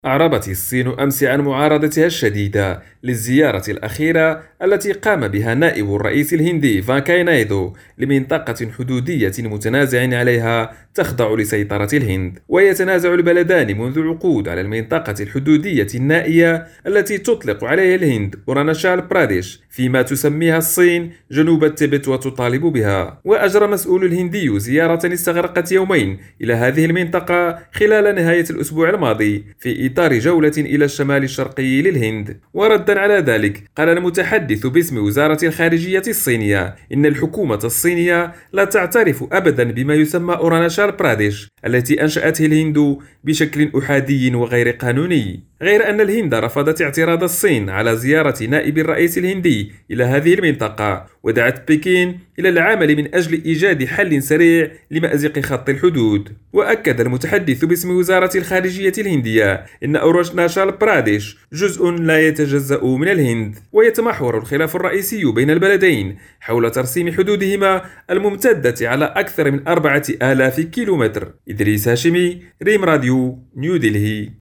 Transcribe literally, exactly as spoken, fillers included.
أعربت الصين أمس عن معارضتها الشديدة للزيارة الأخيرة التي قام بها نائب الرئيس الهندي فانكاي نايدو لمنطقة حدودية متنازع عليها تخضع لسيطرة الهند. ويتنازع البلدان منذ عقود على المنطقة الحدودية النائية التي تطلق عليها الهند أوراناشال براديش، فيما تسميها الصين جنوب التبت وتطالب بها. وأجرى مسؤول الهندي زيارة استغرقت يومين إلى هذه المنطقة خلال نهاية الأسبوع الماضي في إطار جولة إلى الشمال الشرقي للهند. وردا على ذلك قال المتحدث باسم وزارة الخارجية الصينية إن الحكومة الصينية لا تعترف أبدا بما يسمى أوراناشال براديش التي أنشأته الهند بشكل أحادي وغير قانوني، غير أن الهند رفضت اعتراض الصين على زيارة نائب الرئيس الهندي إلى هذه المنطقة، ودعت بكين إلى العمل من أجل إيجاد حل سريع لمأزق خط الحدود. وأكد المتحدث باسم وزارة الخارجية الهندية إن أوراناشال براديش جزء لا يتجزأ من الهند، ويتمحور الخلاف الرئيسي بين البلدين حول ترسيم حدودهما الممتدة على أكثر من أربعة آلاف كيلومتر. إدريس هاشمي، ريم راديو، نيو دلهي.